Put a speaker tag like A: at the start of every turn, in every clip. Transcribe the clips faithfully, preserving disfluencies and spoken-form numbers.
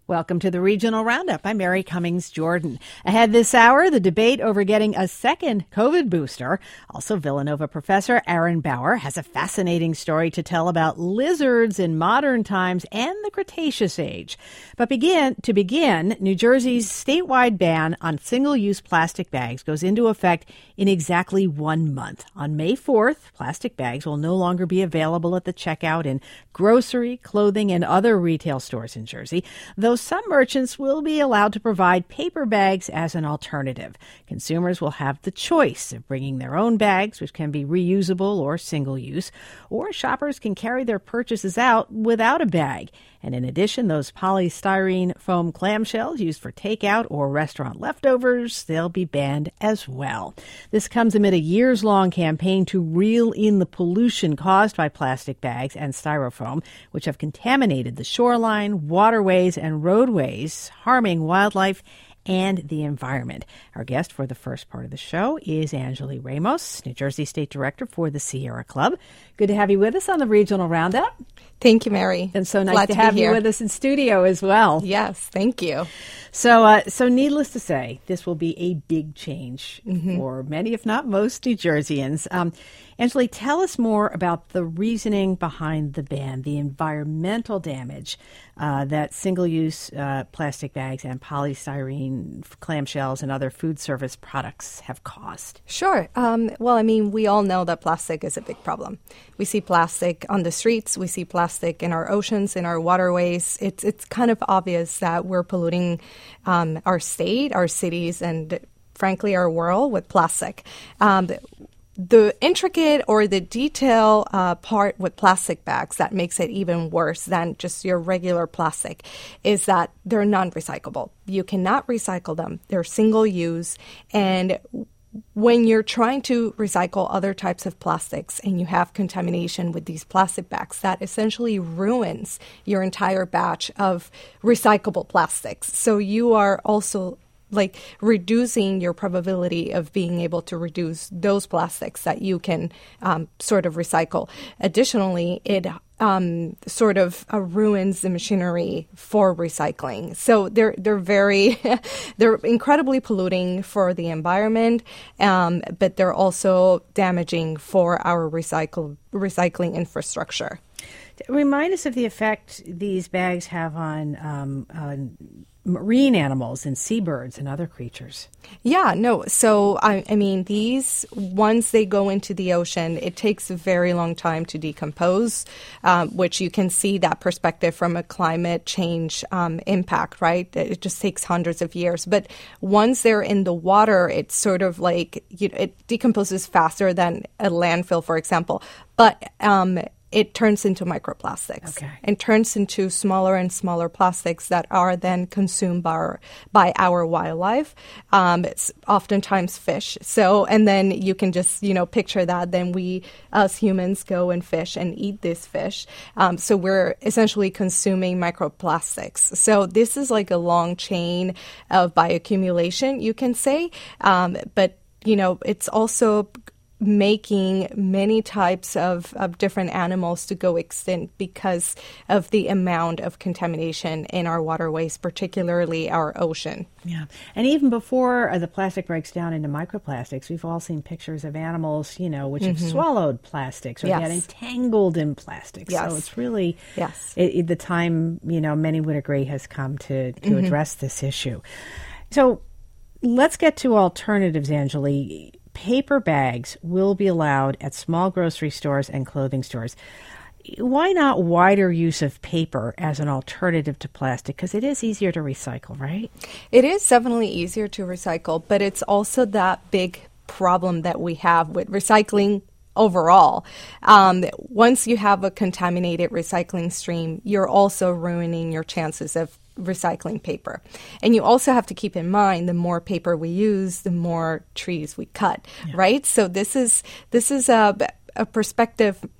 A: Welcome to the Regional Roundup. I'm Mary Cummings Jordan. Ahead this hour, the debate over getting a second COVID booster. Also, Villanova professor Aaron Bauer has a fascinating story to tell about lizards in modern times and the Cretaceous age. But begin to begin, New Jersey's statewide ban on single-use plastic bags goes into effect in exactly one month. On May fourth, plastic bags will no longer be available at the checkout in grocery, clothing, and other retail stores in Jersey, though some merchants will be allowed to provide paper bags as an alternative. Consumers will have the choice of bringing their own bags, which can be reusable or single-use, or shoppers can carry their purchases out without a bag. And in addition, those polystyrene foam clamshells used for takeout or restaurant leftovers, they'll be banned as well. This comes amid a years-long campaign to reel in the pollution caused by plastic bags and styrofoam, which have contaminated the shoreline, waterways, and roadways, harming wildlife and the environment. Our guest for the first part of the show is Anjali Ramos, New Jersey State Director for the Sierra Club. Good to have you with us on the Regional Roundup.
B: Thank you, Mary.
A: And so nice
B: Glad
A: to,
B: to
A: have you with us in studio as well.
B: Yes, thank you.
A: So, uh, so needless to say, this will be a big change
B: mm-hmm.
A: for many, if not most, New Jerseyans. Um, Anjali, tell us more about the reasoning behind the ban, the environmental damage uh, that single-use uh, plastic bags and polystyrene clamshells and other food service products have caused.
B: Sure. Um, well, I mean, we all know that plastic is a big problem. We see plastic on the streets. We see plastic in our oceans, in our waterways. It's it's kind of obvious that we're polluting um, our state, our cities, and frankly, our world with plastic. Um, The intricate or the detail uh, part with plastic bags that makes it even worse than just your regular plastic is that they're non-recyclable. You cannot recycle them. They're single-use. And when you're trying to recycle other types of plastics and you have contamination with these plastic bags, that essentially ruins your entire batch of recyclable plastics. So you are also like reducing your probability of being able to reduce those plastics that you can um, sort of recycle. Additionally, it um, sort of uh, ruins the machinery for recycling. So they're they're very they're incredibly polluting for the environment, um, but they're also damaging for our recycle recycling infrastructure.
A: Remind us of the effect these bags have on, um, on marine animals and seabirds and other creatures.
B: Yeah, no. So, I, I mean, these, once they go into the ocean, it takes a very long time to decompose, um, which you can see that perspective from a climate change um, impact, right? It just takes hundreds of years. But once they're in the water, it's sort of like, you know, it decomposes faster than a landfill, for example. But um it turns into microplastics
A: okay.
B: and turns into smaller and smaller plastics that are then consumed by our, by our wildlife. Um, it's oftentimes fish. So, and then you can just, you know, picture that. Then we, as humans, go and fish and eat this fish. Um, so we're essentially consuming microplastics. So this is like a long chain of bioaccumulation, you can say. Um, but, you know, it's also making many types of, of different animals to go extinct because of the amount of contamination in our waterways, particularly our ocean.
A: Yeah. And even before uh, the plastic breaks down into microplastics, we've all seen pictures of animals, you know, which mm-hmm. have swallowed plastics or
B: yes.
A: get entangled in plastics.
B: Yes.
A: So it's really
B: yes.
A: it, it, the time, you know, many would agree has come to, to
B: mm-hmm.
A: address this issue. So let's get to alternatives, Anjali. Paper bags will be allowed at small grocery stores and clothing stores. Why not wider use of paper as an alternative to plastic? Because it is easier to recycle, right?
B: It is definitely easier to recycle, but it's also that big problem that we have with recycling overall. Um, once you have a contaminated recycling stream, you're also ruining your chances of recycling paper. And you also have to keep in mind the more paper we use, the more trees we cut, yeah. right? So this is this is a, a perspective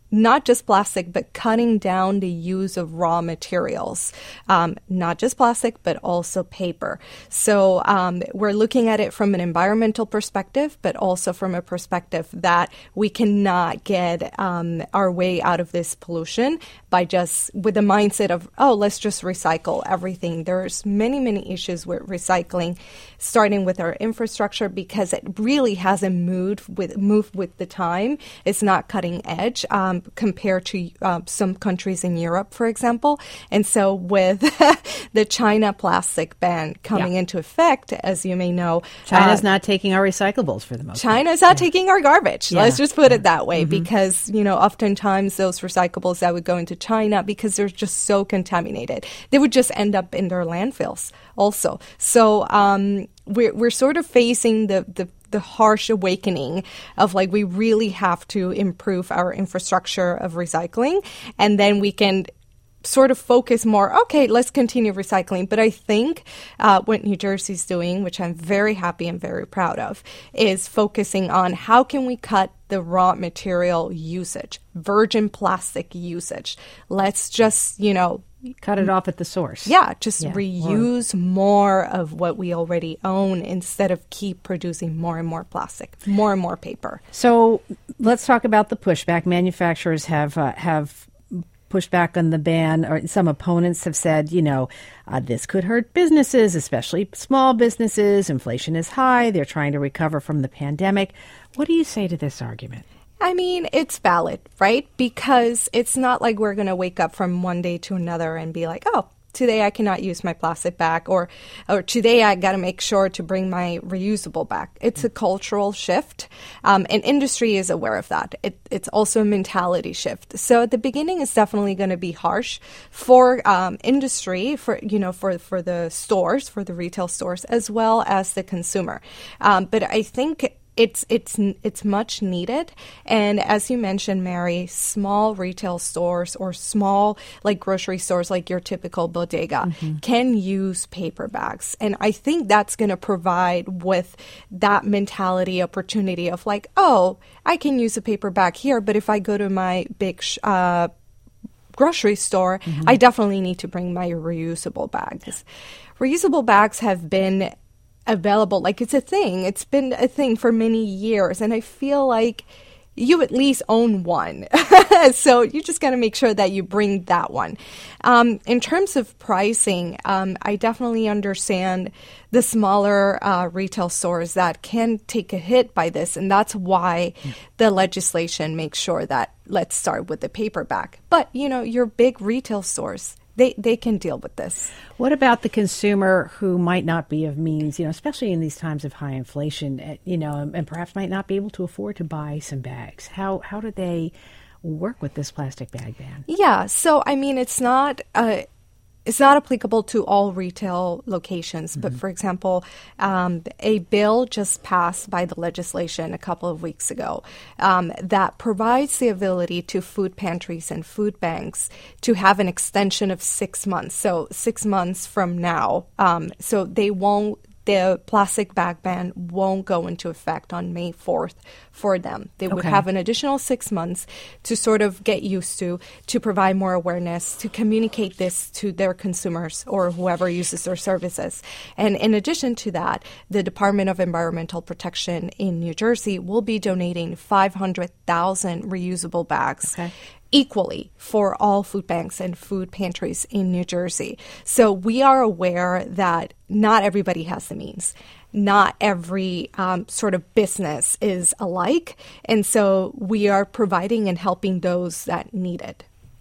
B: not just plastic, but cutting down the use of raw materials, um, not just plastic, but also paper. So um, we're looking at it from an environmental perspective, but also from a perspective that we cannot get um, our way out of this pollution by just with the mindset of, oh, let's just recycle everything. There's many, many issues with recycling, starting with our infrastructure, because it really hasn't moved with moved with the time. It's not cutting edge. Um, compared to uh, some countries in Europe, for example. And so with the China plastic ban coming yeah. into effect, as you may know.
A: China's
B: uh,
A: not taking our recyclables for the most part.
B: China's not yeah. taking our garbage.
A: Yeah.
B: Let's just put
A: yeah.
B: it that way,
A: mm-hmm.
B: because, you know, oftentimes those recyclables that would go into China, because they're just so contaminated, they would just end up in their landfills also. So um, we're, we're sort of facing the, the the harsh awakening of like, we really have to improve our infrastructure of recycling, and then we can sort of focus more, okay, let's continue recycling. But I think uh, what New Jersey's doing, which I'm very happy and very proud of, is focusing on how can we cut the raw material usage, virgin plastic usage. Let's just, you know,
A: cut it off at the source.
B: Yeah, just
A: yeah.
B: reuse or, more of what we already own instead of keep producing more and more plastic, more and more paper.
A: So let's talk about the pushback. Manufacturers have uh, have pushed back on the ban, or some opponents have said, you know, uh, this could hurt businesses, especially small businesses. Inflation is high. They're trying to recover from the pandemic. What do you say to this argument?
B: I mean, it's valid, right? Because it's not like we're going to wake up from one day to another and be like, oh, today I cannot use my plastic bag, or or today I got to make sure to bring my reusable bag. It's a cultural shift, um, and industry is aware of that. It, it's also a mentality shift. So at the beginning, it's definitely going to be harsh for um, industry, for you know, for for the stores, for the retail stores, as well as the consumer. Um, but I think It's it's it's much needed, and as you mentioned, Mary, small retail stores or small like grocery stores, like your typical bodega, mm-hmm. can use paper bags, and I think that's going to provide with that mentality opportunity of like, oh, I can use a paper bag here, but if I go to my big sh- uh, grocery store, mm-hmm. I definitely need to bring my reusable bags. Reusable bags have been available, like it's a thing. It's been a thing for many years, and I feel like you at least own one. So you just got to make sure that you bring that one. Um, in terms of pricing, um, I definitely understand the smaller uh, retail stores that can take a hit by this, and that's why mm. the legislation makes sure that let's start with the paper bag. But, you know, your big retail stores, They they can deal with this.
A: What about the consumer who might not be of means, you know, especially in these times of high inflation, you know, and perhaps might not be able to afford to buy some bags? How how do they work with this plastic bag ban?
B: Yeah, so I mean, it's not uh, it's not applicable to all retail locations. Mm-hmm. But for example, um, a bill just passed by the legislation a couple of weeks ago um, that provides the ability to food pantries and food banks to have an extension of six months. So six months from now. Um, so they won't. The plastic bag ban won't go into effect on May fourth for them. They would
A: okay.
B: have an additional six months to sort of get used to, to provide more awareness, to communicate this to their consumers or whoever uses their services. And in addition to that, the Department of Environmental Protection in New Jersey will be donating five hundred thousand reusable bags.
A: Okay.
B: Equally for all food banks and food pantries in New Jersey. So we are aware that not everybody has the means. Not every um, sort of business is alike. And so we are providing and helping those that need it.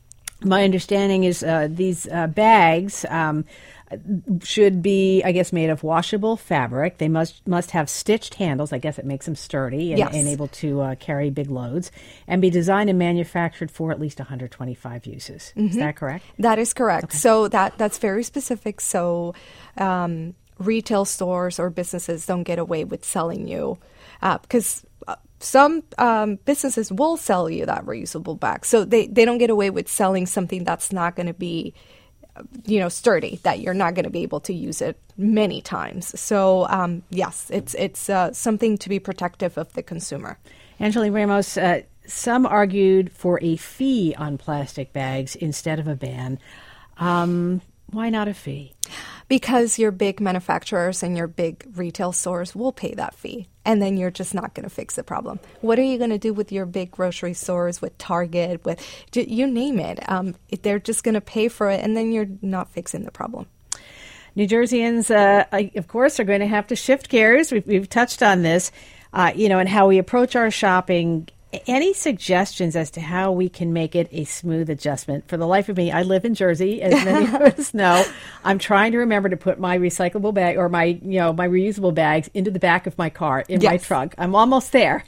A: My understanding is uh, these uh, bags um, should be, I guess, made of washable fabric. They must must have stitched handles. I guess it makes them sturdy and,
B: yes.
A: and able to uh, carry big loads, and be designed and manufactured for at least one hundred twenty-five uses. Mm-hmm. Is that correct?
B: That is correct.
A: Okay.
B: So that that's very specific. So um, retail stores or businesses don't get away with selling you uh, because uh, some um, businesses will sell you that reusable bag. So they, they don't get away with selling something that's not going to be, you know, sturdy, that you're not going to be able to use it many times. So, um, yes, it's it's uh, something to be protective of the consumer.
A: Angeline Ramos, uh, some argued for a fee on plastic bags instead of a ban. Um, why not a fee?
B: Because your big manufacturers and your big retail stores will pay that fee, and then you're just not going to fix the problem. What are you going to do with your big grocery stores, with Target, with you name it? Um, they're just going to pay for it, and then you're not fixing the problem.
A: New Jerseyans, uh, of course, are going to have to shift gears. We've, we've touched on this, uh, you know, and how we approach our shopping. Any suggestions as to how we can make it a smooth adjustment? For the life of me, I live in Jersey, as many of us know. I'm trying to remember to put my recyclable bag or my, you know, my reusable bags into the back of my car in yes. my trunk. I'm almost there.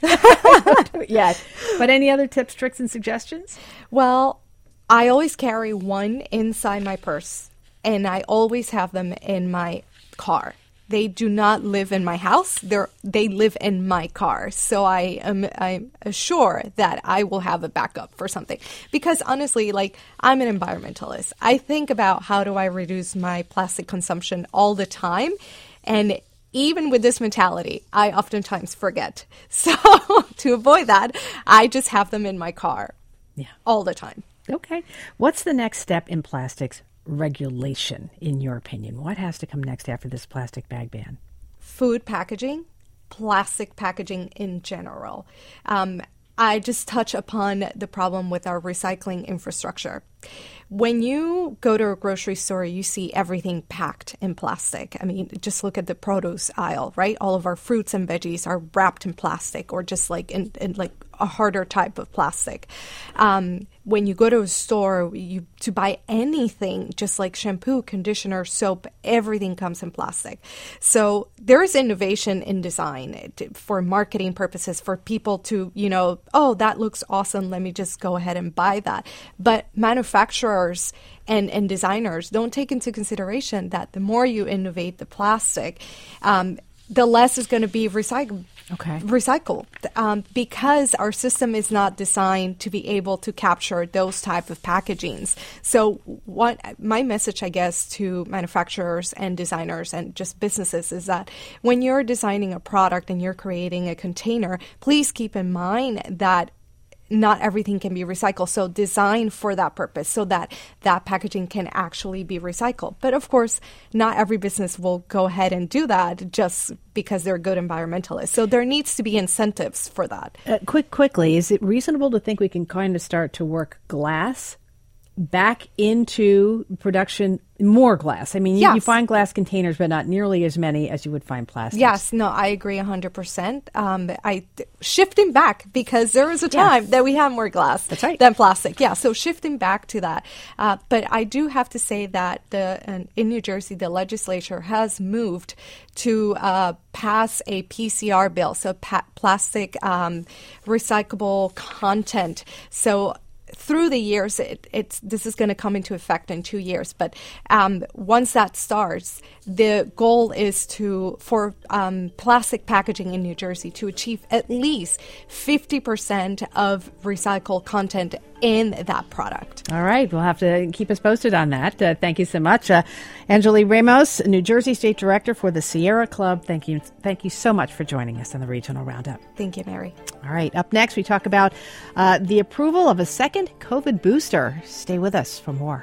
A: Yes. But any other tips, tricks, and suggestions?
B: Well, I always carry one inside my purse, and I always have them in my car. They do not live in my house. They're, they live in my car. So I am I'm sure that I will have a backup for something. Because honestly, like, I'm an environmentalist. I think about how do I reduce my plastic consumption all the time. And even with this mentality, I oftentimes forget. So to avoid that, I just have them in my car yeah. all the time.
A: Okay. What's the next step in plastics regulation, in your opinion? What has to come next after this plastic bag ban?
B: Food packaging, plastic packaging in general. Um, I just touch upon the problem with our recycling infrastructure. When you go to a grocery store, you see everything packed in plastic. I mean, just look at the produce aisle, right? All of our fruits and veggies are wrapped in plastic, or just like in, in like a harder type of plastic. Um, when you go to a store, you to buy anything, just like shampoo, conditioner, soap, everything comes in plastic. So there is innovation in design for marketing purposes, for people to, you know, oh, that looks awesome, let me just go ahead and buy that. But manufacturers and, and designers don't take into consideration that the more you innovate the plastic, um, the less is going to be recycled. Okay. Recycle, um, because our system is not designed to be able to capture those type of packagings. So what my message, I guess, to manufacturers and designers and just businesses is that when you're designing a product and you're creating a container, please keep in mind that not everything can be recycled. So design for that purpose so that that packaging can actually be recycled. But of course, not every business will go ahead and do that just because they're good environmentalists. So there needs to be incentives for that.
A: Uh, quick, quickly, is it reasonable to think we can kind of start to work glass back into production, more glass? I mean, you, yes. you find glass containers, but not nearly as many as you would find plastic.
B: Yes, no, I agree one hundred percent. Um, I shifting back, because there was a time yes. that we had more glass
A: That's right.
B: than plastic. Yeah, so shifting back to that. Uh, but I do have to say that the uh, in New Jersey, the legislature has moved to uh, pass a P C R bill, so pa- plastic um, recyclable content. So through the years, it, it's this is going to come into effect in two years. But um, once that starts, the goal is to for um, plastic packaging in New Jersey to achieve at least fifty percent of recycled content in that product.
A: All right. We'll have to keep us posted on that. Uh, thank you so much. Uh, Anjali Ramos, New Jersey State Director for the Sierra Club. Thank you. Thank you so much for joining us on the Regional Roundup.
B: Thank you, Mary.
A: All right. Up next, we talk about uh, the approval of a second COVID booster. Stay with us for more.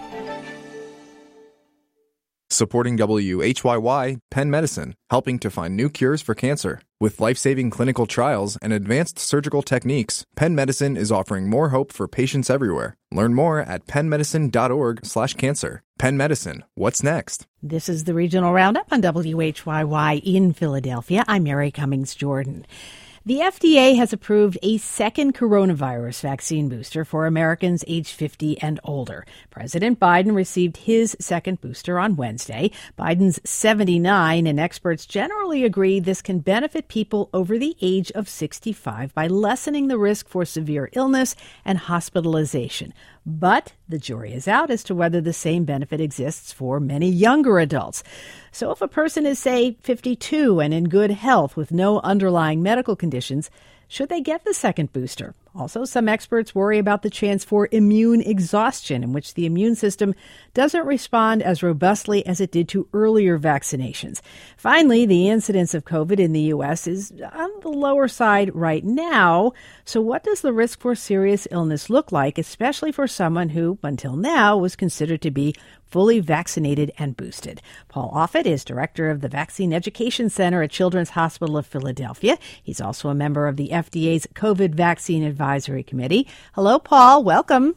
C: Supporting W H Y Y, Penn Medicine, helping to find new cures for cancer. With life-saving clinical trials and advanced surgical techniques, Penn Medicine is offering more hope for patients everywhere. Learn more at pennmedicine.org slash cancer. Penn Medicine, what's next?
A: This is the Regional Roundup on W H Y Y in Philadelphia. I'm Mary Cummings Jordan. The F D A has approved a second coronavirus vaccine booster for Americans age fifty and older. President Biden received his second booster on Wednesday. Biden's seventy-nine, and experts generally agree this can benefit people over the age of sixty-five by lessening the risk for severe illness and hospitalization. But the jury is out as to whether the same benefit exists for many younger adults. So if a person is, say, fifty-two and in good health with no underlying medical conditions, should they get the second booster? Also, some experts worry about the chance for immune exhaustion, in which the immune system doesn't respond as robustly as it did to earlier vaccinations. Finally, the incidence of COVID in the U S is on the lower side right now. So what does the risk for serious illness look like, especially for someone who, until now, was considered to be fully vaccinated and boosted? Paul Offit is director of the Vaccine Education Center at Children's Hospital of Philadelphia. He's also a member of the F D A's COVID Vaccine Advisory Committee. Hello, Paul. Welcome.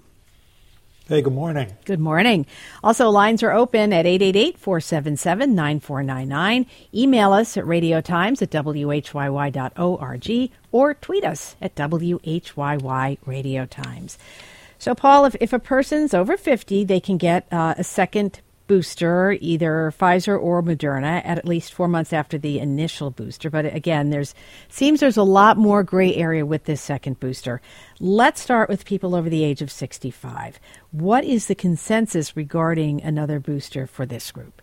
D: Hey, good morning.
A: Good morning. Also, lines are open at eight eight eight, four seven seven, nine four nine nine. Email us at radiotimes at w h y y dot org or tweet us at W H Y Y Radio Times. So, Paul, if, if a person's over fifty, they can get uh, a second booster, either Pfizer or Moderna, at at least four months after the initial booster. But again, there's seems there's a lot more gray area with this second booster. Let's start with people over the age of sixty-five. What is the consensus regarding another booster for this group?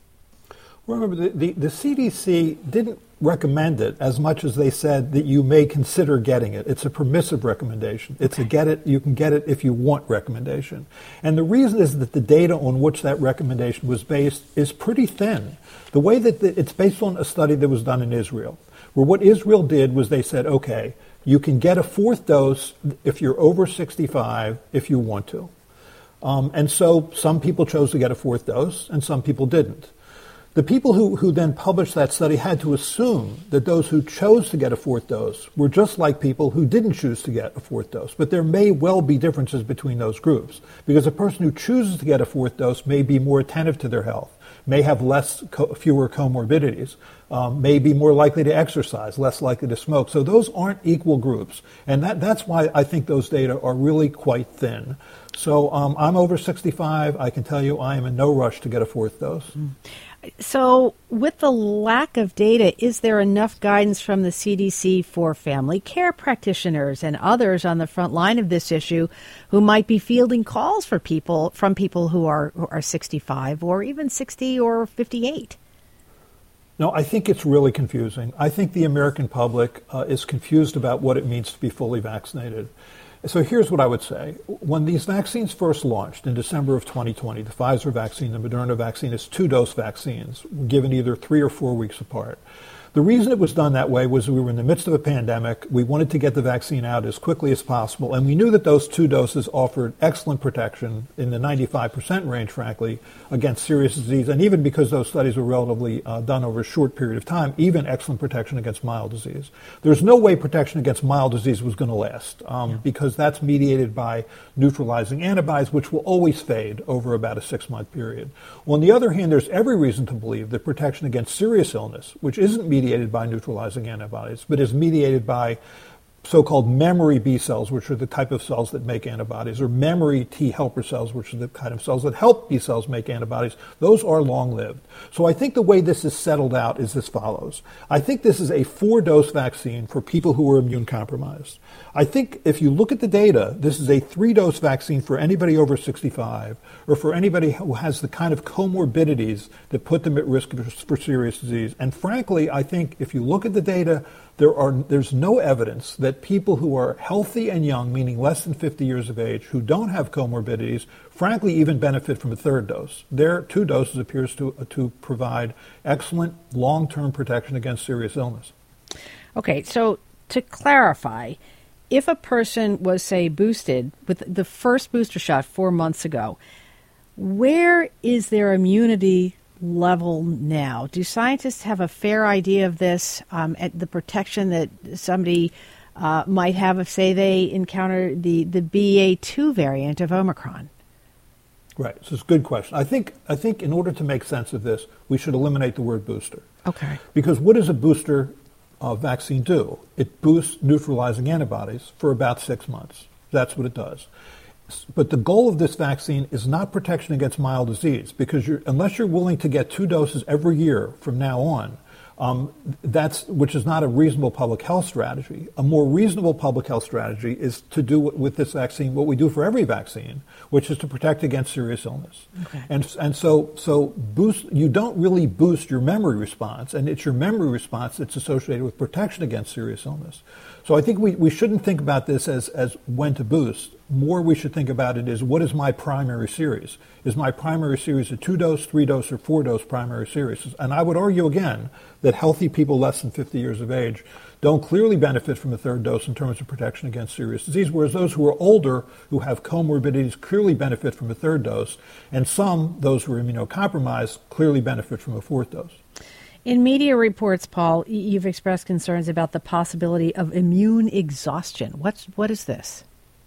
D: Remember, the, the, the C D C didn't recommend it as much as they said that you may consider getting it. It's a permissive recommendation. It's a get it, you can get it if you want recommendation. And the reason is that the data on which that recommendation was based is pretty thin. The way that the, it's based on a study that was done in Israel, where what Israel did was they said, okay, you can get a fourth dose if you're over sixty-five if you want to. Um, and so some people chose to get a fourth dose and some people didn't. The people who, who then published that study had to assume that those who chose to get a fourth dose were just like people who didn't choose to get a fourth dose. But there may well be differences between those groups, because a person who chooses to get a fourth dose may be more attentive to their health, may have less, co- fewer comorbidities, um, may be more likely to exercise, less likely to smoke. So those aren't equal groups. And that, that's why I think those data are really quite thin. So um, I'm over sixty-five. I can tell you I am in no rush to get a fourth dose. Mm.
A: So with the lack of data, is there enough guidance from the C D C for family care practitioners and others on the front line of this issue who might be fielding calls for people from people who are, who are sixty-five or even sixty or fifty-eight?
D: No, I think it's really confusing. I think the American public uh, is confused about what it means to be fully vaccinated. So here's what I would say. When these vaccines first launched in December of twenty twenty, the Pfizer vaccine, the Moderna vaccine, is two-dose vaccines given either three or four weeks apart. The reason it was done that way was we were in the midst of a pandemic. We wanted to get the vaccine out as quickly as possible, and we knew that those two doses offered excellent protection in the ninety-five percent range, frankly, against serious disease, and even because those studies were relatively uh, done over a short period of time, even excellent protection against mild disease. There's no way protection against mild disease was going to last, um, yeah. because that's mediated by neutralizing antibodies, which will always fade over about a six-month period. On the other hand, there's every reason to believe that protection against serious illness, which isn't mediated mediated by neutralizing antibodies, but is mediated by so-called memory B cells, which are the type of cells that make antibodies, or memory T helper cells, which are the kind of cells that help B cells make antibodies. Those are long-lived. So I think the way this is settled out is as follows. I think this is a four-dose vaccine for people who are immune compromised. I think if you look at the data, this is a three-dose vaccine for anybody over sixty-five, or for anybody who has the kind of comorbidities that put them at risk for serious disease. And frankly, I think if you look at the data, There are, there's no evidence that people who are healthy and young, meaning less than fifty years of age, who don't have comorbidities, frankly, even benefit from a third dose. Their two doses appears to, to provide excellent long-term protection against serious illness.
A: Okay, so to clarify, if a person was, say, boosted with the first booster shot four months ago, where is their immunity level now? Do scientists have a fair idea of this, um, at the protection that somebody uh, might have if, say, they encounter the, the B A two variant of Omicron?
D: Right. So it's a good question. I think I think in order to make sense of this, we should eliminate the word booster.
A: Okay.
D: Because what does a booster uh, vaccine do? It boosts neutralizing antibodies for about six months. That's what it does. But the goal of this vaccine is not protection against mild disease, because you're, unless you're willing to get two doses every year from now on, Um, that's which is not a reasonable public health strategy. A more reasonable public health strategy is to do with this vaccine what we do for every vaccine, which is to protect against serious illness.
A: Okay.
D: And and so so boost you don't really boost your memory response, and it's your memory response that's associated with protection against serious illness. So I think we, we shouldn't think about this as, as when to boost. More we should think about it is, what is my primary series? Is my primary series a two-dose, three-dose, or four-dose primary series? And I would argue again that healthy people less than fifty years of age don't clearly benefit from a third dose in terms of protection against serious disease, whereas those who are older, who have comorbidities, clearly benefit from a third dose, and some, those who are immunocompromised, clearly benefit from a fourth dose.
A: In media reports, Paul, you've expressed concerns about the possibility of immune exhaustion. What's, what is this?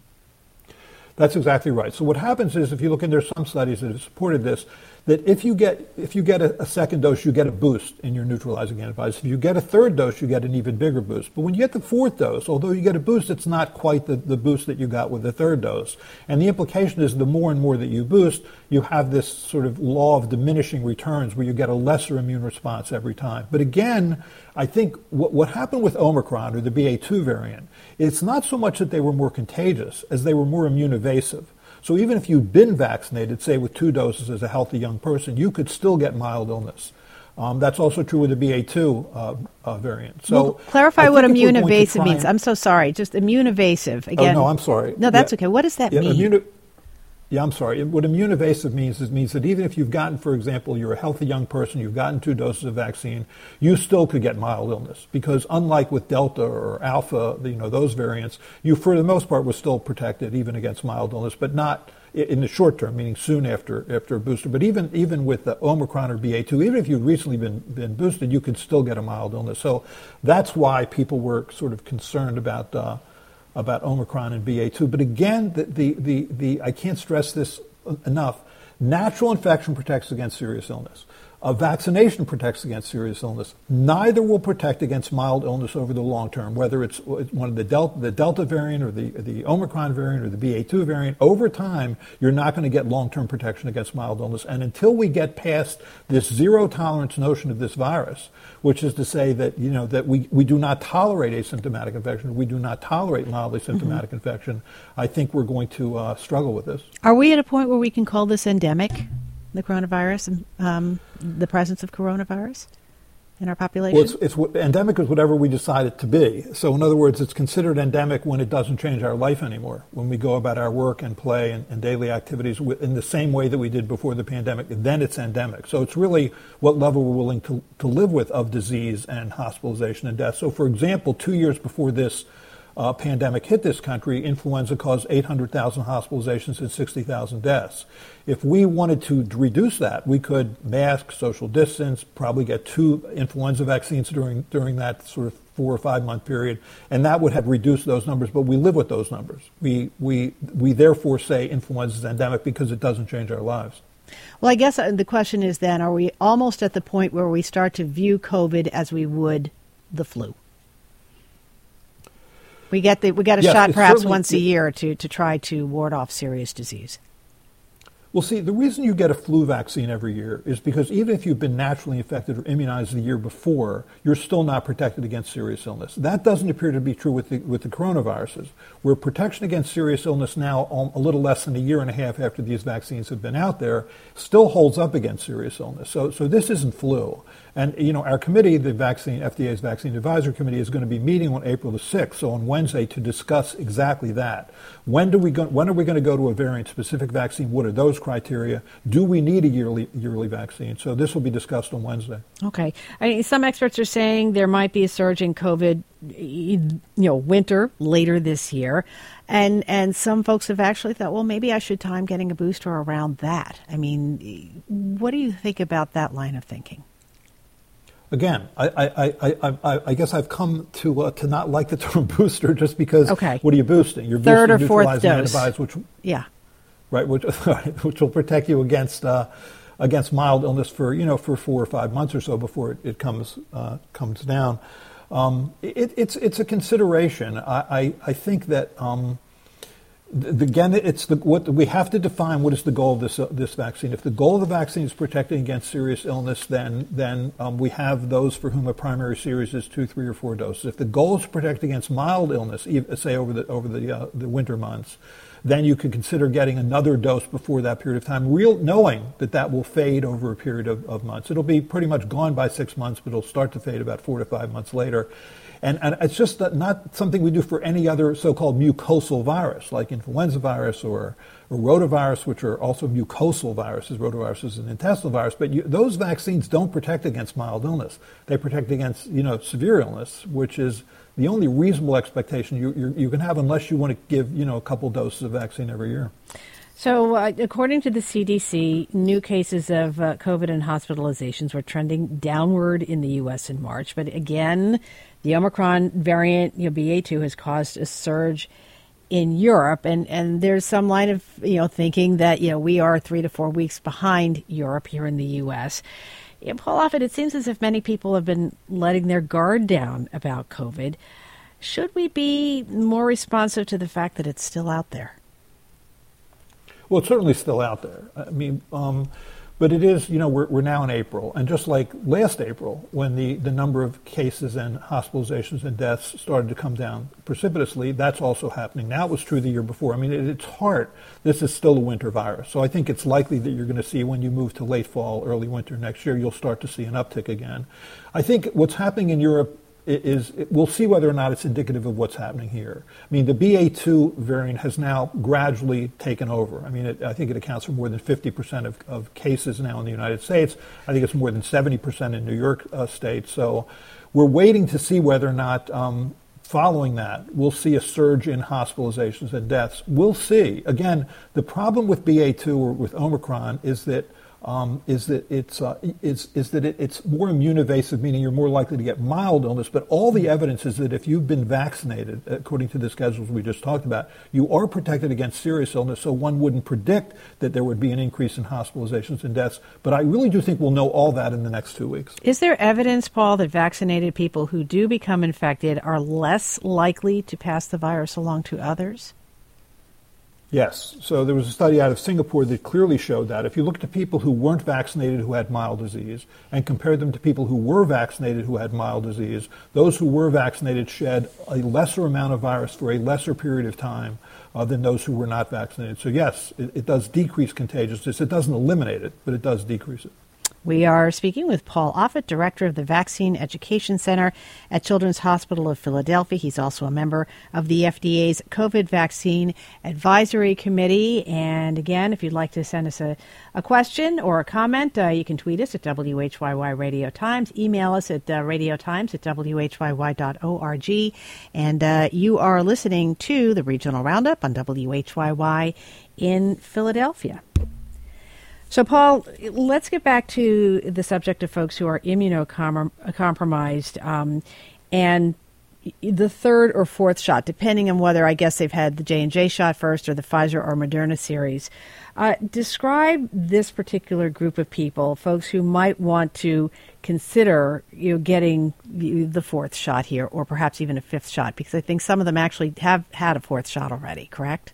D: That's exactly right. So what happens is, if you look, and there's some studies that have supported this, that if you get if you get a, a second dose, you get a boost in your neutralizing antibodies. If you get a third dose, you get an even bigger boost. But when you get the fourth dose, although you get a boost, it's not quite the, the boost that you got with the third dose. And the implication is, the more and more that you boost, you have this sort of law of diminishing returns where you get a lesser immune response every time. But again, I think what, what happened with Omicron, or the B A two variant, it's not so much that they were more contagious as they were more immune evasive. So even if you've been vaccinated, say with two doses as a healthy young person, you could still get mild illness. Um, that's also true with the B A two uh, uh, variant. So
A: well, clarify what immune evasive means. And, I'm so sorry. Just immune evasive. Again.
D: Oh, no, I'm sorry.
A: No, that's
D: yeah.
A: okay. What does that
D: yeah,
A: mean?
D: Immune, yeah, I'm sorry. What immune evasive means is means that even if you've gotten, for example, you're a healthy young person, you've gotten two doses of vaccine, you still could get mild illness, because unlike with Delta or Alpha, you know, those variants, you for the most part were still protected even against mild illness, but not in the short term, meaning soon after after a booster. But even even with the Omicron or B A two, even if you've recently been, been boosted, you could still get a mild illness. So that's why people were sort of concerned about uh, about Omicron and B A two. But again, the, the, the, the I can't stress this enough, natural infection protects against serious illness. A vaccination protects against serious illness. Neither will protect against mild illness over the long term, whether it's one of the Delta, the Delta variant or the, the Omicron variant or the B A two variant. Over time, you're not going to get long-term protection against mild illness. And until we get past this zero tolerance notion of this virus, which is to say that, you know, that we, we do not tolerate asymptomatic infection, we do not tolerate mildly symptomatic mm-hmm. infection, I think we're going to uh, struggle with this.
A: Are we at a point where we can call this endemic? The coronavirus and um, the presence of coronavirus in our population?
D: Well, it's, it's endemic is whatever we decide it to be. So in other words, it's considered endemic when it doesn't change our life anymore, when we go about our work and play and, and daily activities in the same way that we did before the pandemic. Then it's endemic. So it's really what level we're willing to, to live with of disease and hospitalization and death. So for example, two years before this Uh, pandemic hit this country, influenza caused eight hundred thousand hospitalizations and sixty thousand deaths. If we wanted to reduce that, we could mask, social distance, probably get two influenza vaccines during during that sort of four or five month period, and that would have reduced those numbers. But we live with those numbers. We we we therefore say influenza is endemic because it doesn't change our lives.
A: Well, I guess the question is then, are we almost at the point where we start to view COVID as we would the flu? We get the we get a
D: yes,
A: shot perhaps once a
D: it,
A: year to, to try to ward off serious disease.
D: Well, see, the reason you get a flu vaccine every year is because even if you've been naturally infected or immunized the year before, you're still not protected against serious illness. That doesn't appear to be true with the, with the coronaviruses, where protection against serious illness now, a little less than a year and a half after these vaccines have been out there, still holds up against serious illness. So, so this isn't flu. And, you know, our committee, the vaccine, F D A's Vaccine Advisory Committee, is going to be meeting on April the sixth, so on Wednesday, to discuss exactly that. When do we go, when are we going to go to a variant-specific vaccine? What are those criteria? Do we need a yearly yearly vaccine? So this will be discussed on Wednesday.
A: Okay. I mean, some experts are saying there might be a surge in COVID, you know, winter later this year. And and some folks have actually thought, well, maybe I should time getting a booster around that. I mean, what do you think about that line of thinking?
D: Again, I, I, I, I, I guess I've come to uh, to not like the term booster just because
A: okay.
D: What are you boosting? You're
A: Third
D: boosting
A: or fourth
D: neutralizing
A: dose.
D: antibodies, which
A: yeah,
D: right, which which will protect you against uh, against mild illness for you know for four or five months or so before it, it comes uh, comes down. Um, it, it's it's a consideration. I, I, I think that um, Again, it's the, what we have to define. What is the goal of this uh, this vaccine? If the goal of the vaccine is protecting against serious illness, then then um, we have those for whom a primary series is two, three, or four doses. If the goal is to protect against mild illness, say over the over the uh, the winter months, then you could consider getting another dose before that period of time, real knowing that that will fade over a period of, of months. It'll be pretty much gone by six months, but it'll start to fade about four to five months later. And, and it's just not something we do for any other so-called mucosal virus, like influenza virus or, or rotavirus, which are also mucosal viruses. Rotavirus is an intestinal virus. But you, those vaccines don't protect against mild illness. They protect against, you know, severe illness, which is the only reasonable expectation you, you, you can have unless you want to give, you know, a couple doses of vaccine every year.
A: So, uh, according to the C D C, new cases of uh, COVID and hospitalizations were trending downward in the U S in March. But again, the Omicron variant, you know, B A two, has caused a surge in Europe. And, and there's some line of, you know, thinking that, you know, we are three to four weeks behind Europe here in the U S. You know, Paul Offit, it seems as if many people have been letting their guard down about COVID. Should we be more responsive to the fact that it's still out there?
D: Well, it's certainly still out there. I mean, um, but it is, you know, we're, we're now in April. And just like last April, when the, the number of cases and hospitalizations and deaths started to come down precipitously, that's also happening. Now, it was true the year before. I mean, at its heart, this is still a winter virus. So I think it's likely that you're going to see when you move to late fall, early winter next year, you'll start to see an uptick again. I think what's happening in Europe is, we'll see whether or not it's indicative of what's happening here. I mean, the B A two variant has now gradually taken over. I mean, it, I think it accounts for more than fifty percent of, of cases now in the United States. I think it's more than seventy percent in New York uh, State. So we're waiting to see whether or not, um, following that, we'll see a surge in hospitalizations and deaths. We'll see. Again, the problem with B A two or with Omicron is that Um, is that it's uh, is, is that it, it's more immune evasive, meaning you're more likely to get mild illness. But all the evidence is that if you've been vaccinated, according to the schedules we just talked about, you are protected against serious illness. So one wouldn't predict that there would be an increase in hospitalizations and deaths. But I really do think we'll know all that in the next two weeks.
A: Is there evidence, Paul, that vaccinated people who do become infected are less likely to pass the virus along to others?
D: Yes. So there was a study out of Singapore that clearly showed that. If you looked at people who weren't vaccinated who had mild disease and compared them to people who were vaccinated who had mild disease, those who were vaccinated shed a lesser amount of virus for a lesser period of time uh, than those who were not vaccinated. So yes, it, it does decrease contagiousness. It doesn't eliminate it, but it does decrease it.
A: We are speaking with Paul Offit, director of the Vaccine Education Center at Children's Hospital of Philadelphia. He's also a member of the F D A's COVID Vaccine Advisory Committee. And again, if you'd like to send us a, a question or a comment, uh, you can tweet us at W H Y Y Radio Times, email us at uh, radiotimes at W H Y Y dot org. And uh, you are listening to the Regional Roundup on W H Y Y in Philadelphia. So, Paul, let's get back to the subject of folks who are immunocompromised um, and the third or fourth shot, depending on whether, I guess, they've had the J and J shot first or the Pfizer or Moderna series. Uh, describe this particular group of people, folks who might want to consider, you know, getting the fourth shot here or perhaps even a fifth shot, because I think some of them actually have had a fourth shot already, correct?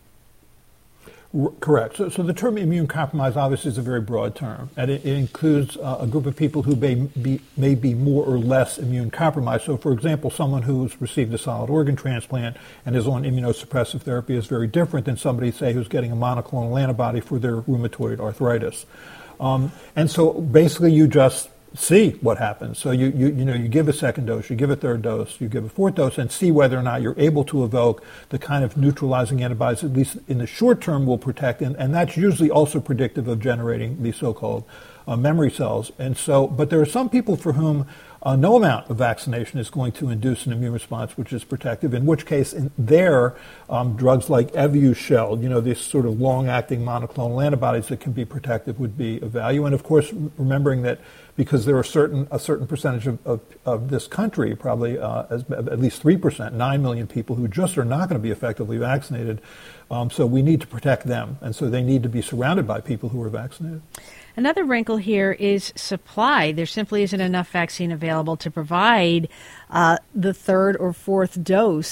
D: Correct. So, so the term immune compromised obviously is a very broad term, and it, it includes uh, a group of people who may be, may be more or less immune compromised. So, for example, someone who's received a solid organ transplant and is on immunosuppressive therapy is very different than somebody, say, who's getting a monoclonal antibody for their rheumatoid arthritis. Um, and so basically you just see what happens. So you, you you know you give a second dose, you give a third dose, you give a fourth dose, and see whether or not you're able to evoke the kind of neutralizing antibodies, at least in the short term, will protect. And, and that's usually also predictive of generating these so-called uh, memory cells. And so, but there are some people for whom uh, no amount of vaccination is going to induce an immune response which is protective, in which case in there, um, drugs like Evusheld, you know, these sort of long-acting monoclonal antibodies that can be protective would be of value. And of course, remembering that because there are certain a certain percentage of, of, of this country, probably uh, as, at least three percent, nine million people who just are not going to be effectively vaccinated. Um, so we need to protect them. And so they need to be surrounded by people who are vaccinated.
A: Another wrinkle here is supply. There simply isn't enough vaccine available to provide uh, the third or fourth dose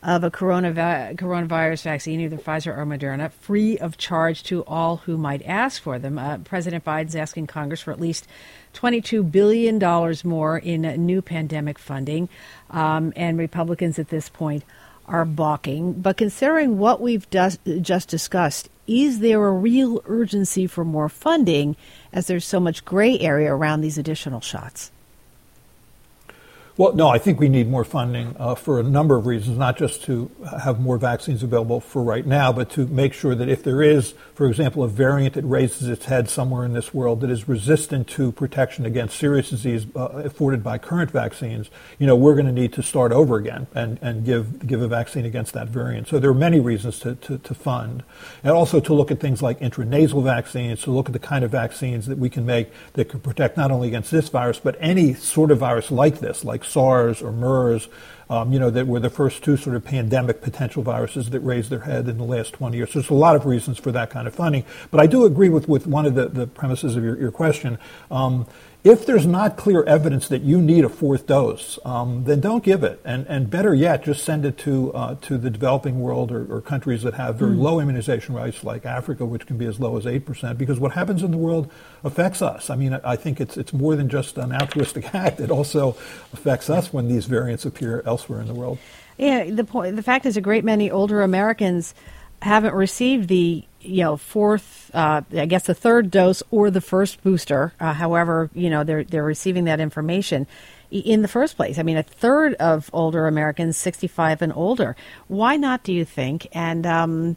A: of a coronavi- coronavirus vaccine, either Pfizer or Moderna, free of charge to all who might ask for them. Uh, President Biden's asking Congress for at least twenty-two billion dollars more in new pandemic funding, um, and Republicans at this point are balking. But considering what we've just, just discussed, is there a real urgency for more funding as there's so much gray area around these additional shots?
D: Well, no, I think we need more funding uh, for a number of reasons, not just to have more vaccines available for right now, but to make sure that if there is, for example, a variant that raises its head somewhere in this world that is resistant to protection against serious disease uh, afforded by current vaccines, you know, we're going to need to start over again and, and give give a vaccine against that variant. So there are many reasons to, to, to fund. And also to look at things like intranasal vaccines, to look at the kind of vaccines that we can make that could protect not only against this virus, but any sort of virus like this, like SARS or MERS, um, you know, that were the first two sort of pandemic potential viruses that raised their head in the last twenty years. So there's a lot of reasons for that kind of funding. But I do agree with, with one of the, the premises of your, your question. Um, If there's not clear evidence that you need a fourth dose, um, then don't give it. And, and better yet, just send it to uh, to the developing world or, or countries that have very mm. low immunization rates, like Africa, which can be as low as eight percent, because what happens in the world affects us. I mean, I think it's it's more than just an altruistic act. It also affects us when these variants appear elsewhere in the world.
A: Yeah, the point, the fact is a great many older Americans haven't received the you know, fourth, uh, I guess the third dose or the first booster. Uh, however, you know, they're they're receiving that information in the first place. I mean, a third of older Americans, sixty-five and older. Why not, do you think? And um,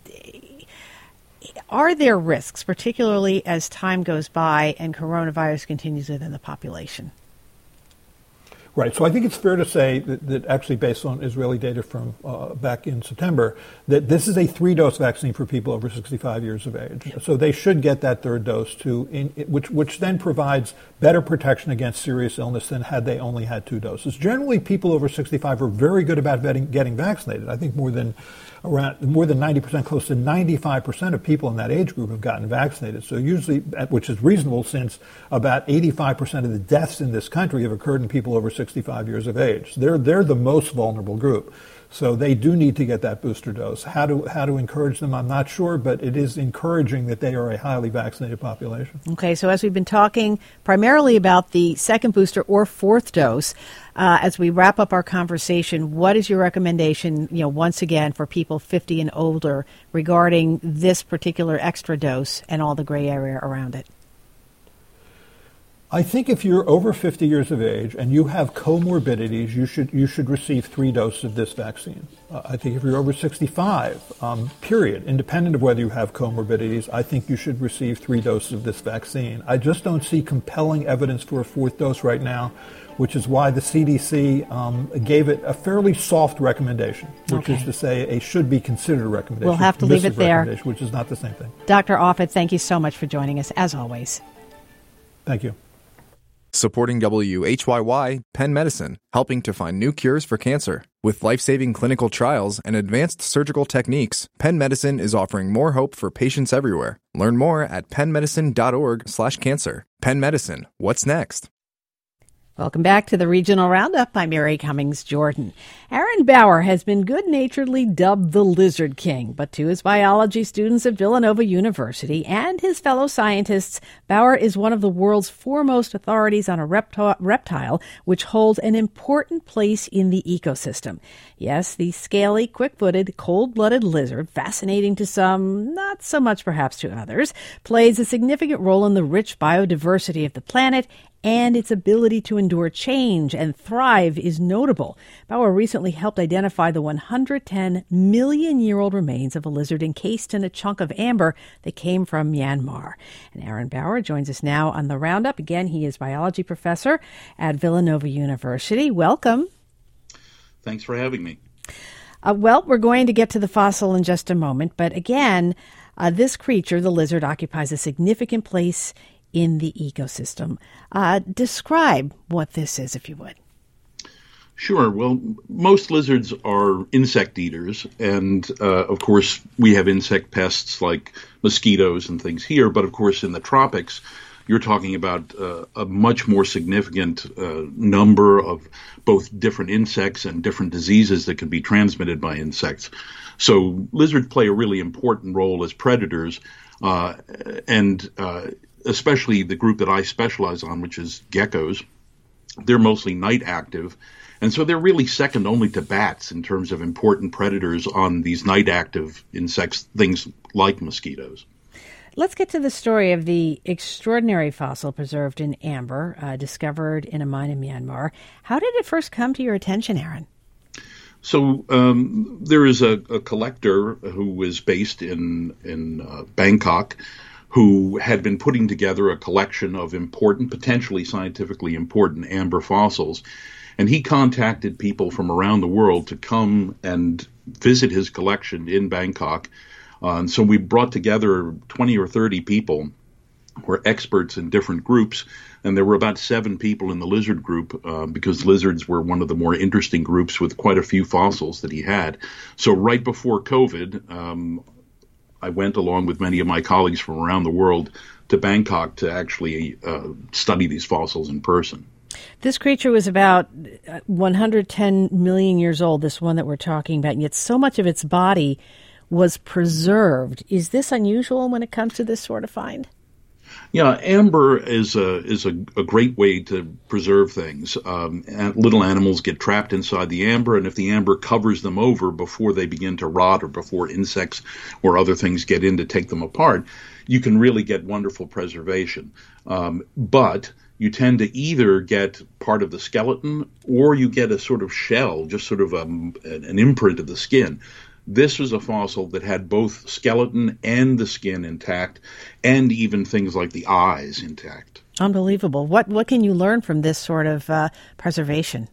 A: are there risks, particularly as time goes by and coronavirus continues within the population?
D: Right. So I think it's fair to say that, that actually, based on Israeli data from uh, back in September, that this is a three-dose vaccine for people over sixty-five years of age. So they should get that third dose too, in, which which then provides better protection against serious illness than had they only had two doses. Generally, people over sixty-five are very good about getting, getting vaccinated. I think more than around more than ninety percent, close to ninety-five percent of people in that age group have gotten vaccinated. So usually, which is reasonable, since about eighty-five percent of the deaths in this country have occurred in people over sixty-five years of age. They're they're the most vulnerable group. So they do need to get that booster dose. How to how to encourage them, I'm not sure, but it is encouraging that they are a highly vaccinated population.
A: Okay, so as we've been talking primarily about the second booster or fourth dose, uh, as we wrap up our conversation, what is your recommendation, you know, once again, for people fifty and older regarding this particular extra dose and all the gray area around it?
D: I think if you're over fifty years of age and you have comorbidities, you should you should receive three doses of this vaccine. Uh, I think if you're over sixty-five, um, period, independent of whether you have comorbidities, I think you should receive three doses of this vaccine. I just don't see compelling evidence for a fourth dose right now, which is why the C D C um, gave it a fairly soft recommendation, which okay. is to say a should be considered recommendation.
A: We'll have to leave it there.
D: Which is not the same thing.
A: Doctor Offit, thank you so much for joining us, as always.
D: Thank you.
C: Supporting W H Y Y, Penn Medicine, helping to find new cures for cancer. With life-saving clinical trials and advanced surgical techniques, Penn Medicine is offering more hope for patients everywhere. Learn more at pennmedicine.org slash cancer. Penn Medicine, what's next?
A: Welcome back to the Regional Roundup. I'm Mary Cummings Jordan. Aaron Bauer has been good-naturedly dubbed the Lizard King, but to his biology students at Villanova University and his fellow scientists, Bauer is one of the world's foremost authorities on a repto- reptile which holds an important place in the ecosystem. Yes, the scaly, quick-footed, cold-blooded lizard, fascinating to some, not so much perhaps to others, plays a significant role in the rich biodiversity of the planet, and its ability to endure change and thrive is notable. Bauer recently helped identify the one hundred ten million year old remains of a lizard encased in a chunk of amber that came from Myanmar. And Aaron Bauer joins us now on the Roundup. Again, he is biology professor at Villanova University. Welcome.
E: Thanks for having me.
A: Uh, well, we're going to get to the fossil in just a moment, but again, uh, this creature, the lizard, occupies a significant place in the ecosystem. Uh, describe what this is, if you would.
E: Sure. Well, most lizards are insect eaters, and uh, of course we have insect pests like mosquitoes and things here, but of course in the tropics you're talking about uh, a much more significant uh, number of both different insects and different diseases that can be transmitted by insects. So lizards play a really important role as predators, uh, and uh, especially the group that I specialize on, which is geckos. They're mostly night active, and so they're really second only to bats in terms of important predators on these night active insects, things like mosquitoes.
A: Let's get to the story of the extraordinary fossil preserved in amber, uh, discovered in a mine in Myanmar. How did it first come to your attention, Aaron?
E: So um, there is a, a collector who is based in, in uh, Bangkok who had been putting together a collection of important, potentially scientifically important amber fossils. And he contacted people from around the world to come and visit his collection in Bangkok. Uh, and so we brought together twenty or thirty people who were experts in different groups. And there were about seven people in the lizard group uh, because lizards were one of the more interesting groups with quite a few fossils that he had. So right before COVID, um, I went along with many of my colleagues from around the world to Bangkok to actually uh, study these fossils in person.
A: This creature was about one hundred ten million years old, this one that we're talking about, and yet so much of its body was preserved. Is this unusual when it comes to this sort of find?
E: Yeah, amber is a is a, a great way to preserve things. Um, and little animals get trapped inside the amber, and if the amber covers them over before they begin to rot or before insects or other things get in to take them apart, you can really get wonderful preservation. Um, but you tend to either get part of the skeleton or you get a sort of shell, just sort of um, an imprint of the skin. This was a fossil that had both skeleton and the skin intact, and even things like the eyes intact.
A: Unbelievable. What what can you learn from this sort of uh, preservation?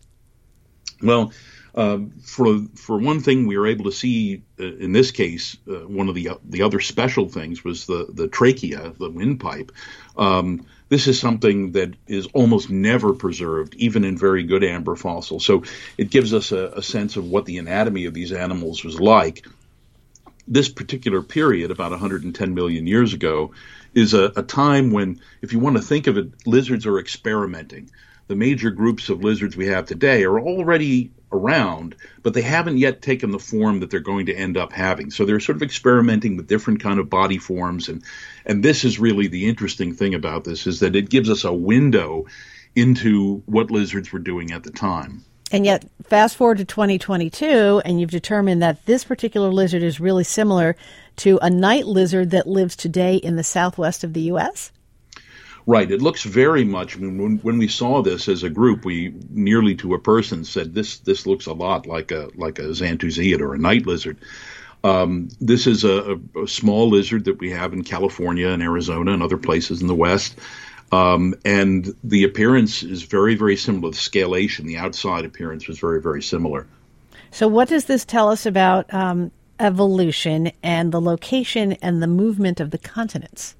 E: Well, uh, for for one thing, we were able to see, uh, in this case, uh, one of the uh, the other special things was the, the trachea, the windpipe. Um, This is something that is almost never preserved, even in very good amber fossils. So it gives us a, a sense of what the anatomy of these animals was like. This particular period, about one hundred ten million years ago, is a, a time when, if you want to think of it, lizards are experimenting. The major groups of lizards we have today are already around, but they haven't yet taken the form that they're going to end up having. So they're sort of experimenting with different kind of body forms. And, and this is really the interesting thing about this, is that it gives us a window into what lizards were doing at the time.
A: And yet, fast forward to twenty twenty-two, and you've determined that this particular lizard is really similar to a night lizard that lives today in the southwest of the U S?
E: Right. It looks very much, I mean, when, when we saw this as a group, we nearly to a person said, this this looks a lot like a like a xanthusiid or a night lizard. Um, this is a, a small lizard that we have in California and Arizona and other places in the West. Um, and the appearance is very, very similar. The scalation, the outside appearance was very, very similar.
A: So what does this tell us about um, evolution and the location and the movement of the continents?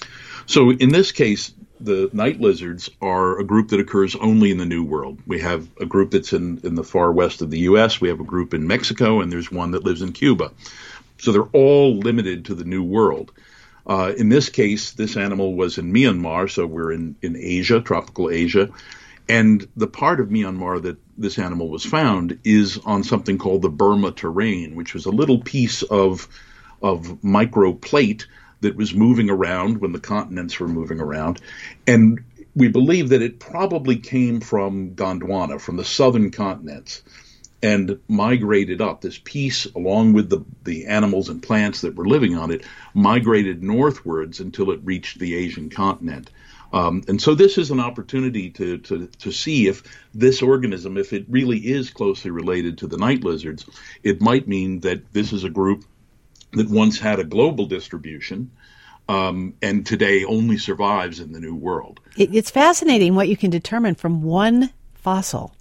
E: So in this case, the night lizards are a group that occurs only in the New World. We have a group that's in, in the far west of the U S, we have a group in Mexico, and there's one that lives in Cuba. So they're all limited to the New World. Uh, in this case, this animal was in Myanmar, so we're in, in Asia, tropical Asia. And the part of Myanmar that this animal was found is on something called the Burma terrain, which was a little piece of, of microplate that was moving around when the continents were moving around. And we believe that it probably came from Gondwana, from the southern continents, and migrated up. This piece, along with the, the animals and plants that were living on it, migrated northwards until it reached the Asian continent. Um, and so this is an opportunity to, to, to see if this organism, if it really is closely related to the night lizards, it might mean that this is a group that once had a global distribution um, and today only survives in the New World.
A: It, it's fascinating what you can determine from one fossil.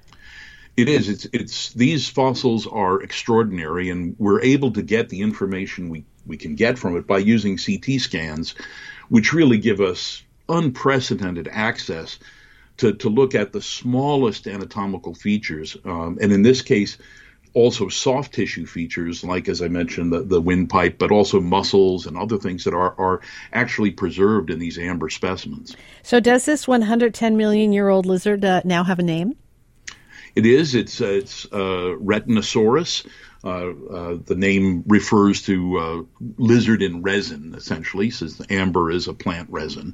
E: It is. It's, it's, these fossils are extraordinary, and we're able to get the information we, we can get from it by using C T scans, which really give us unprecedented access to, to look at the smallest anatomical features. Um, and in this case, also soft tissue features, like, as I mentioned, the, the windpipe, but also muscles and other things that are, are actually preserved in these amber specimens.
A: So does this one hundred ten million year old lizard uh, now have a name?
E: It is. It's, uh, it's uh, Retinosaurus. Uh, uh, the name refers to uh, lizard in resin, essentially, since amber is a plant resin.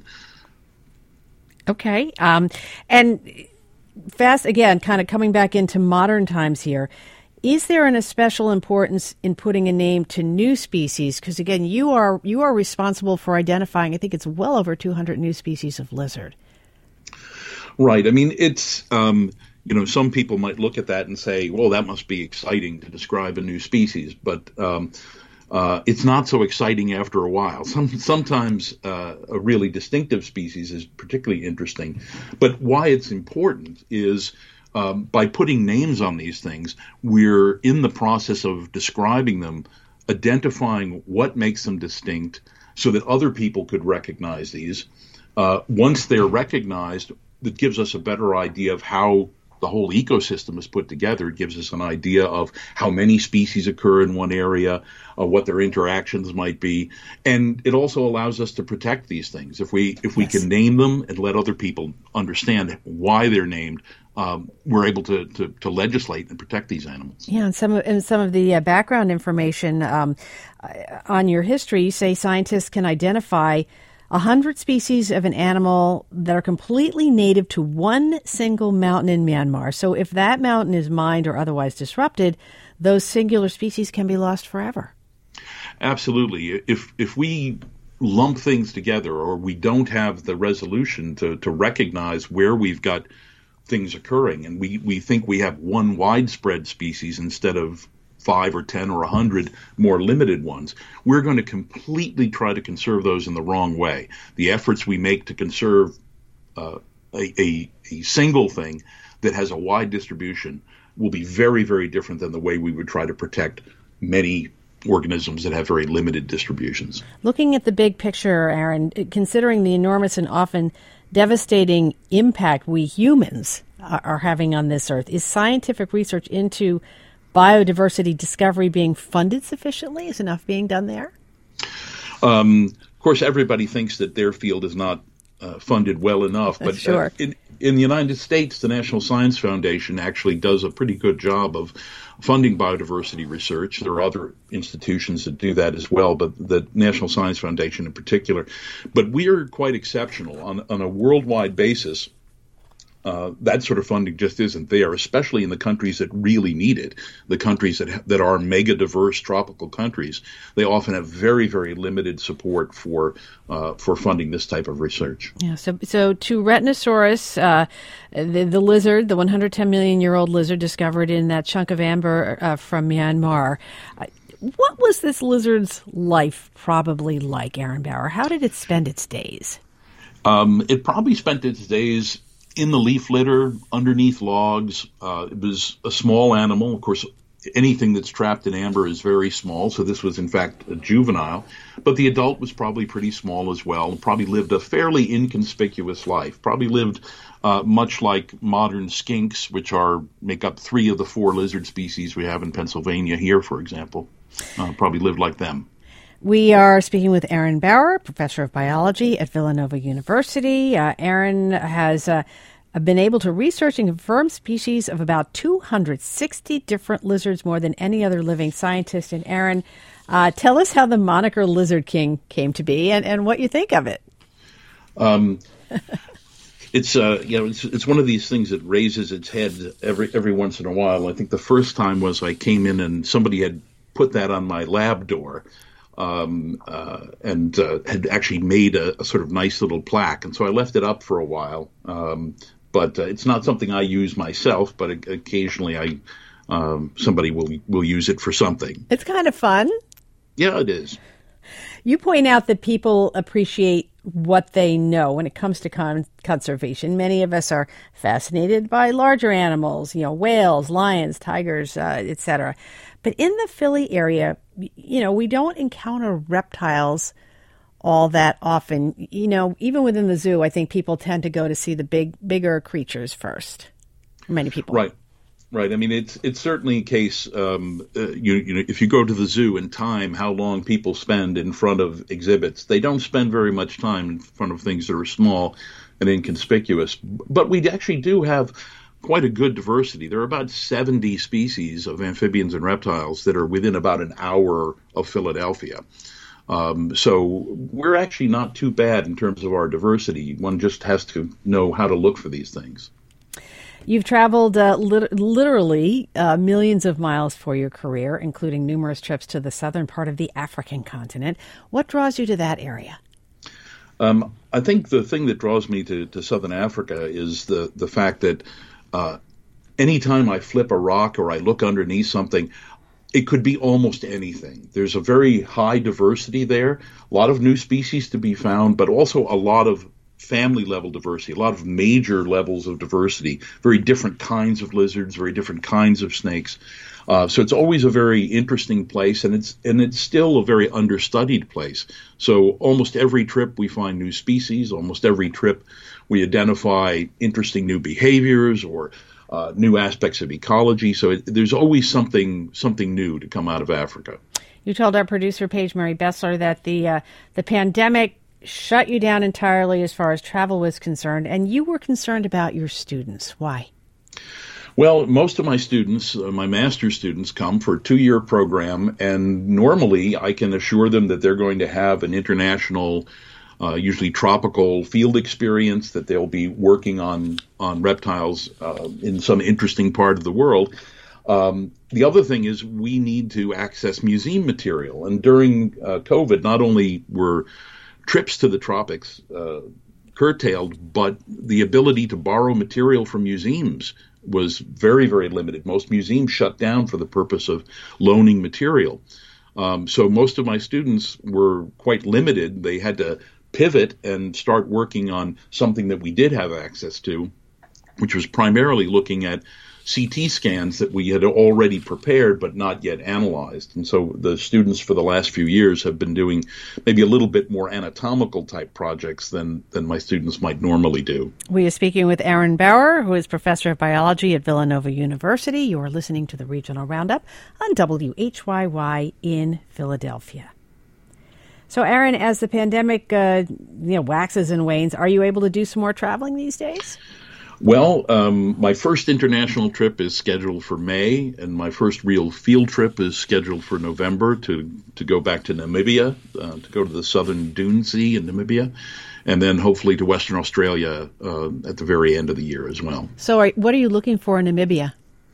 A: Okay. Um, and fast, again, kind of coming back into modern times here, is there an special importance in putting a name to new species? Because, again, you are you are responsible for identifying, I think it's well over two hundred new species of lizard.
E: Right. I mean, it's... Um, You know, some people might look at that and say, well, that must be exciting to describe a new species, but um, uh, it's not so exciting after a while. Some, sometimes uh, a really distinctive species is particularly interesting. But why it's important is um, by putting names on these things, we're in the process of describing them, identifying what makes them distinct so that other people could recognize these. Uh, once they're recognized, that gives us a better idea of how the whole ecosystem is put together. It gives us an idea of how many species occur in one area, uh, what their interactions might be, and it also allows us to protect these things. If we if we
A: Yes.
E: can name them and let other people understand why they're named, um, we're able to, to to legislate and protect these animals.
A: Yeah, and some of, and some of the uh, background information um, on your history, you say scientists can identify one hundred species of an animal that are completely native to one single mountain in Myanmar. So if that mountain is mined or otherwise disrupted, those singular species can be lost forever.
E: Absolutely. If if we lump things together or we don't have the resolution to, to recognize where we've got things occurring and we, we think we have one widespread species instead of five or ten or a hundred more limited ones, we're going to completely try to conserve those in the wrong way. The efforts we make to conserve uh, a, a, a single thing that has a wide distribution will be very, very different than the way we would try to protect many organisms that have very limited distributions.
A: Looking at the big picture, Aaron, considering the enormous and often devastating impact we humans are, are having on this earth, is scientific research into biodiversity discovery being funded sufficiently? Is enough being done there?
E: Um, of course, everybody thinks that their field is not uh, funded well enough. But
A: sure.
E: uh, in, in the United States, the National Science Foundation actually does a pretty good job of funding biodiversity research. There are other institutions that do that as well, but the National Science Foundation in particular. But we are quite exceptional on, on a worldwide basis. Uh, that sort of funding just isn't there, especially in the countries that really need it. The countries that ha- that are mega diverse tropical countries, they often have very, very limited support for uh, for funding this type of research.
A: Yeah. So, so to Retinosaurus, uh, the, the lizard, the one hundred ten million year old lizard discovered in that chunk of amber uh, from Myanmar. Uh, what was this lizard's life probably like, Aaron Bauer? How did it spend its days?
E: Um, it probably spent its days in the leaf litter, underneath logs. Uh, it was a small animal. Of course, anything that's trapped in amber is very small, so this was, in fact, a juvenile. But the adult was probably pretty small as well, and probably lived a fairly inconspicuous life. Probably lived uh, much like modern skinks, which are make up three of the four lizard species we have in Pennsylvania here, for example. Uh, probably lived like them.
A: We are speaking with Aaron Bauer, professor of biology at Villanova University. Uh, Aaron has uh, been able to research and confirm species of about two hundred sixty different lizards, more than any other living scientist. And Aaron, uh, tell us how the moniker Lizard King came to be and, and what you think of it.
E: Um, it's uh, you know, it's it's one of these things that raises its head every every once in a while. I think the first time was I came in and somebody had put that on my lab door. Um, uh, and uh, had actually made a, a sort of nice little plaque. And so I left it up for a while. Um, but uh, it's not something I use myself, but occasionally I um, somebody will will use it for something.
A: It's kind of fun.
E: Yeah, it is.
A: You point out that people appreciate what they know when it comes to con- conservation. Many of us are fascinated by larger animals, you know, whales, lions, tigers, uh, et cetera. But in the Philly area, you know, we don't encounter reptiles all that often. You know, even within the zoo, I think people tend to go to see the big, bigger creatures first. Many people.
E: Right. Right. I mean, it's it's certainly a case. Um, uh, you, you know, if you go to the zoo and time how long people spend in front of exhibits, they don't spend very much time in front of things that are small and inconspicuous. But we actually do have quite a good diversity. There are about seventy species of amphibians and reptiles that are within about an hour of Philadelphia. Um, so we're actually not too bad in terms of our diversity. One just has to know how to look for these things.
A: You've traveled uh, lit- literally uh, millions of miles for your career, including numerous trips to the southern part of the African continent. What draws you to that area?
E: Um, I think the thing that draws me to, to southern Africa is the, the fact that uh, anytime I flip a rock or I look underneath something, it could be almost anything. There's a very high diversity there, a lot of new species to be found, but also a lot of family level diversity, a lot of major levels of diversity, very different kinds of lizards, very different kinds of snakes. Uh, so it's always a very interesting place, and it's and it's still a very understudied place. So almost every trip we find new species, almost every trip we identify interesting new behaviors or uh, new aspects of ecology. So it, there's always something something new to come out of Africa.
A: You told our producer, Paige Murray Bessler, that the uh, the pandemic shut you down entirely as far as travel was concerned, and you were concerned about your students. Why?
E: Well, most of my students, uh, my master's students, come for a two-year program, and normally I can assure them that they're going to have an international, uh, usually tropical field experience, that they'll be working on, on reptiles uh, in some interesting part of the world. Um, the other thing is we need to access museum material, and during uh, COVID, not only were trips to the tropics uh, curtailed, but the ability to borrow material from museums was very, very limited. Most museums shut down for the purpose of loaning material. Um, so most of my students were quite limited. They had to pivot and start working on something that we did have access to, which was primarily looking at C T scans that we had already prepared but not yet analyzed. And so the students for the last few years have been doing maybe a little bit more anatomical type projects than, than my students might normally do.
A: We are speaking with Aaron Bauer, who is professor of biology at Villanova University. You are listening to the Regional Roundup on W H Y Y in Philadelphia. So, Aaron, as the pandemic uh, you know, waxes and wanes, are you able to do some more traveling these days?
E: Well, um, my first international trip is scheduled for May, and my first real field trip is scheduled for November to, to go back to Namibia, uh, to go to the southern Dune Sea in Namibia, and then hopefully to Western Australia uh, at the very end of the year as well.
A: So are, what are you looking for in Namibia?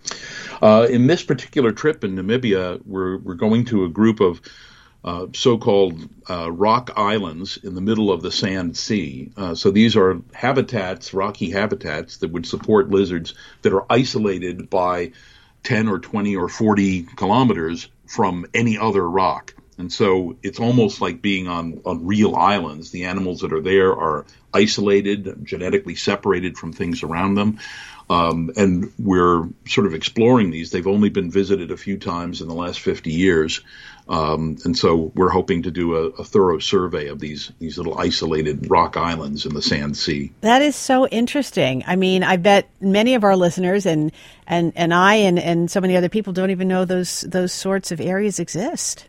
E: Uh, in this particular trip in Namibia, we're, we're going to a group of Uh, so-called uh, rock islands in the middle of the sand sea. Uh, so these are habitats, rocky habitats that would support lizards that are isolated by ten or twenty or forty kilometers from any other rock. And so it's almost like being on, on real islands. The animals that are there are isolated, genetically separated from things around them. Um, and we're sort of exploring these. They've only been visited a few times in the last fifty years. Um, and so we're hoping to do a, a thorough survey of these these little isolated rock islands in the sand sea.
A: That is so interesting. I mean, I bet many of our listeners and and, and I and, and so many other people don't even know those those sorts of areas exist.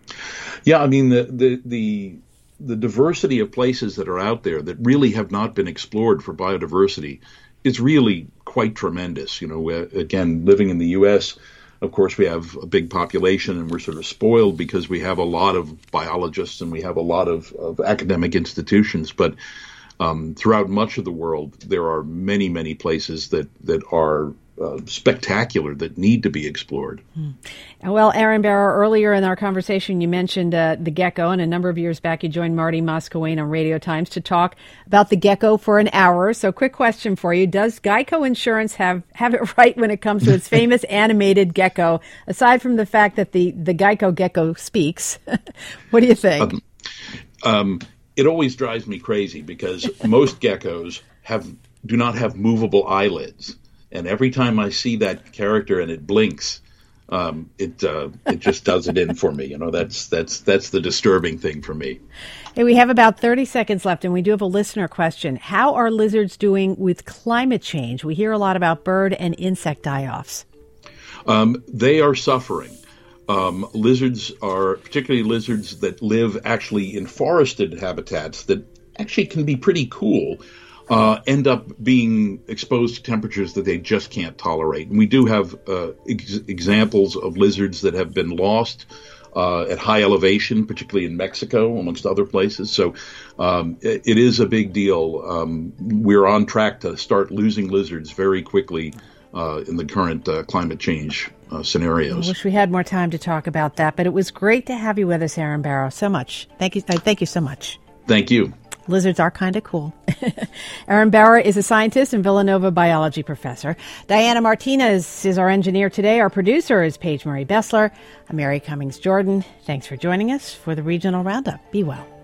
E: Yeah, I mean, the the the, the diversity of places that are out there that really have not been explored for biodiversity is really quite tremendous. You know, again, living in the U S, of course, we have a big population and we're sort of spoiled because we have a lot of biologists and we have a lot of, of academic institutions. But um, throughout much of the world, there are many, many places that, that are uh, spectacular that need to be explored.
A: Hmm. Well, Aaron Bauer, earlier in our conversation, you mentioned uh, the gecko, and a number of years back, you joined Marty Moscawen on Radio Times to talk about the gecko for an hour. So quick question for you. Does Geico Insurance have, have it right when it comes to its famous animated gecko, aside from the fact that the, the Geico gecko speaks? What do you think?
E: Um, um, it always drives me crazy because most geckos have do not have movable eyelids. And every time I see that character and it blinks, um, it uh, it just does it in for me. You know, that's that's that's the disturbing thing for me.
A: Hey, we have about thirty seconds left, and we do have a listener question. How are lizards doing with climate change? We hear a lot about bird and insect die-offs.
E: Um, they are suffering. Um, lizards are, particularly lizards that live actually in forested habitats that actually can be pretty cool, uh, end up being exposed to temperatures that they just can't tolerate. And we do have uh, ex- examples of lizards that have been lost uh, at high elevation, particularly in Mexico, amongst other places. So um, it, it is a big deal. Um, we're on track to start losing lizards very quickly uh, in the current uh, climate change uh, scenarios.
A: I wish we had more time to talk about that, but it was great to have you with us, Aaron Barrow. So much. Thank you. Thank you so much.
E: Thank you.
A: Lizards are kind of cool. Aaron Barrow is a scientist and Villanova biology professor. Diana Martinez is our engineer today. Our producer is Paige Marie Bessler. I'm Mary Cummings Jordan. Thanks for joining us for the Regional Roundup. Be well.